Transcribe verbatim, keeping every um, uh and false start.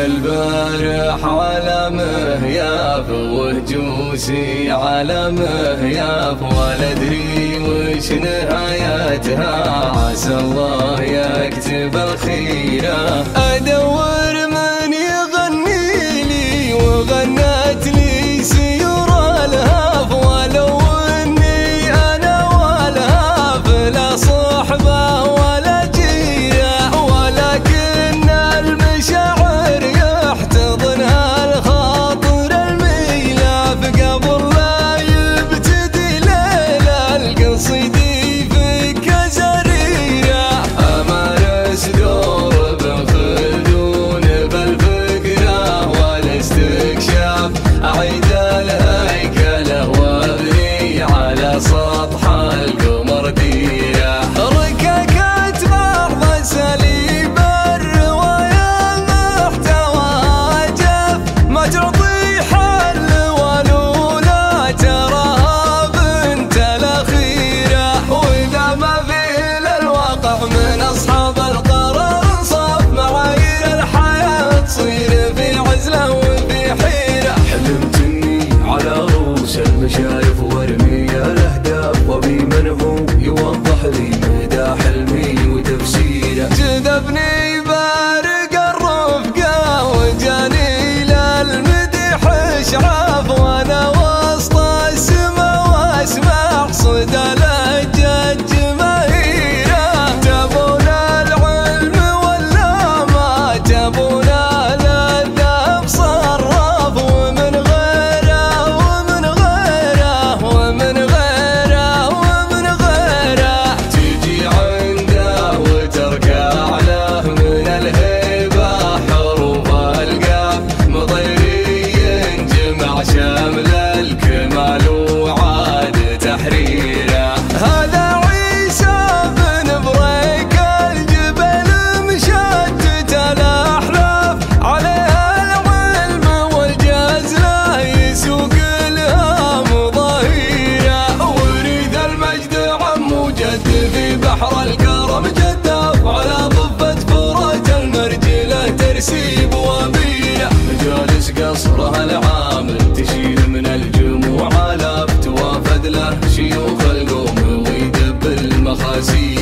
البارح على مهياف وهجوسي على مهياف، ولا ادري وش نهايتها، عسى الله يكتب الخيره. ادور من يغني لي وغنت لي سيور الهاف، ولو اني انا والهاف لا صحبه ولا جيره، ولكن المشاعر يحتضنها الخاطر الميلاف، قبل لا يبتدي ليل القصيدي فيك زريره. امارس دور ابن خلدون بالفكره والاستكشاف، اعيد الهيكله وابني على سطح القمر ديره. رككت بعض اساليب الروايه محتواها جف، ما تعطي حل ولولا تراها بنت الاخيره، واذا ما في للواقع من اصحاب القرار انصاف، معايير الحياه تصير في عزله وفي حيره. حلمت اني على رؤوس المشايف وارمي الاهداف، وابي من هو يوضح لي مدى حلمي وتفسيره. جذبني بارق الرفقه وجاني للمدح اشعاف، وانا وسط السما واسمع صدى لهجه جماهيره. تبون العلم ولا ما تبون الذهب صراف، ومن غيره ومن غيره ومن غيره ومن غيره، تجي عنده وتركع له من الهيبه حروف القاف، مطيري جمع شامل الكمال وعاد تحريره. هذا عيسى بن بريك الجبل مشتت الاحلاف، عليها العلم والجزله يسوق الهام ظهيره، وريد المجد عم جد في بحر الكرم جداف، على ضفه فرج المرجله ترسيب وبيله. مجالس قصرها العامل تشيل من الجموع الاف، توافد له شيوخ القوم ويدب المخاسي